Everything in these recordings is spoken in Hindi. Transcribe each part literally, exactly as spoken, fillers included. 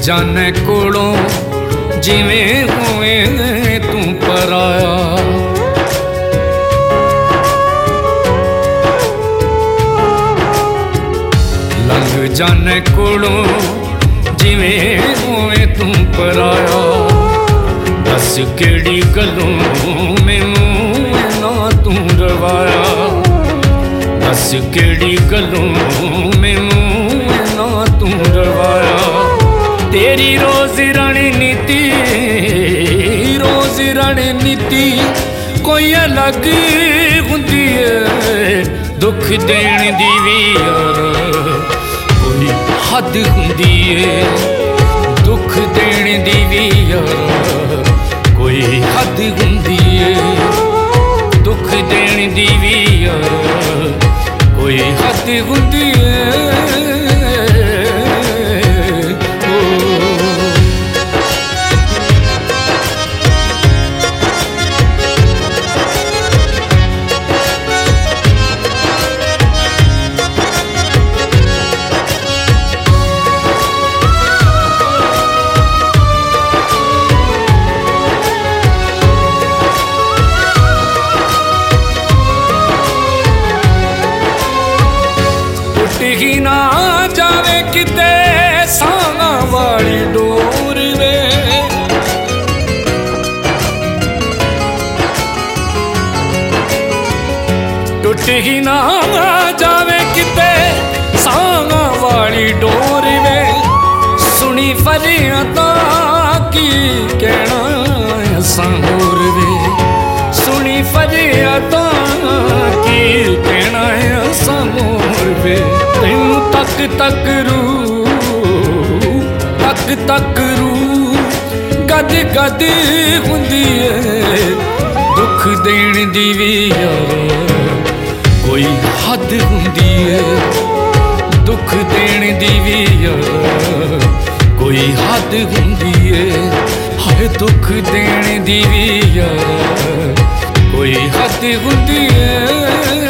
जाने कोलों जिवें होवे तू पराया। लंघ जाने कोलों जिवें होवे तू पराया। दस केड़ी गलों मैनू ना तू रवाया। दस केड़ी गलों मैनू ना तू रवाया। तेरी रोज रणनीति रोज रणनीति कोई अलग हुंदी है। दुख देण दी भी यार कोई हद हुंदी है। दुख देण दी भी यार कोई हद हुंदी है। दुख देण दी भी यार कोई हद हुंदी है। ही ना जावे किते सांगा वाली डोर वे। टुट ही ना जावे किते सांगा वाली डोर वे। सुनी फरियादा की कहना सांगोर वे। सुनी फरियादा की कहना सांगोर वे। तेनू तक तक रू तक तक रू गद गद हुंदी है। दुख देण दी भी यार कोई हद हुंदी है। दुख देण दी भी यार कोई हद हुंदी है। हाय दुख देण दी भी यार कोई हद हुंदी है।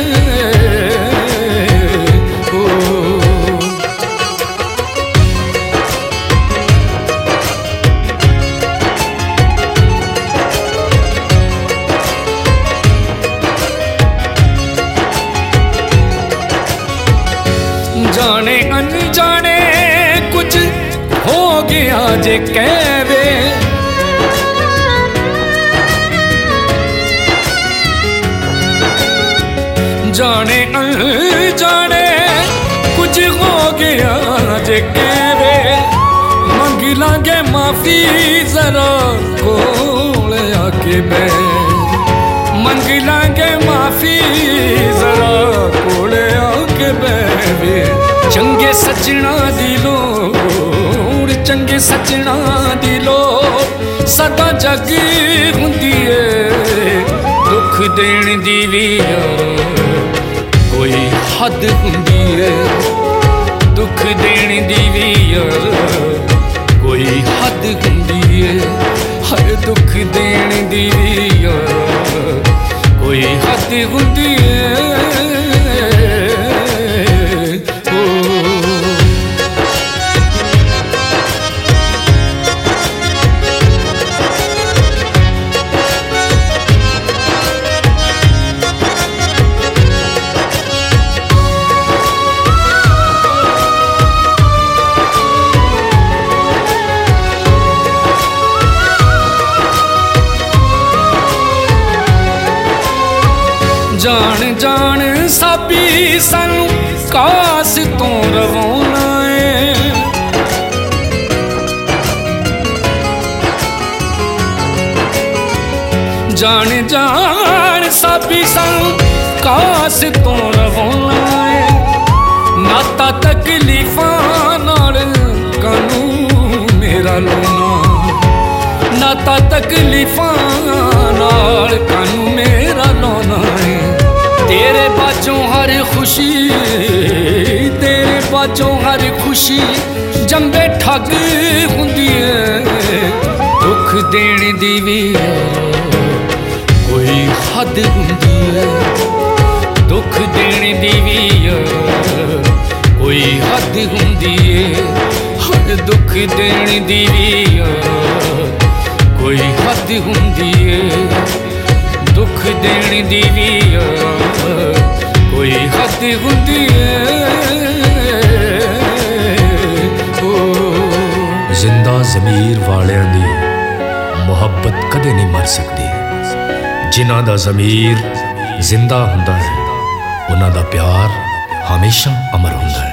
जाने अनजाने कुछ हो गया जे कहवे। जाने अनजाने कुछ हो गया जे कहवे। मंग लांगे माफी जरा कोल आके बे। मंग लांगे माफी जरा कोल आके बे। चंगे सजना दी लोड़ चंगे सजना दी लोड़ सदा जग हुंदी है। दुख देण दी भी यार कोई हद हुंदी है। दुख देण दी भी यार कोई हद हुंदी है। हर दुख देण दी भी यार कोई हद हुंदी है। जान जान साबी सानू कास तो रवाना है। जान जान साबी सानू कास तो रवाना है। नाता तकलीफां नाल कानू मेरा लोना। नाता तकलीफां नाल कानू मेरा लोना है। तेरे बाजों हर खुशी तेरे बाजों हर खुशी जंबे ठग हुंदी है। दुख देण दी भी कोई हद हुंदी है। दुख देण दी भी कोई हद हुंदी है। दुख देण दी भी कोई हद हुंदी है, दुख देण दी भी कोई हद हुंदी है। जिंदा ज़मीर वालियां दी मुहब्बत कदे नहीं मर सकती। जिन्हां दा ज़मीर जिंदा हुंदा है उन्हां दा प्यार हमेशा अमर हुंदा है।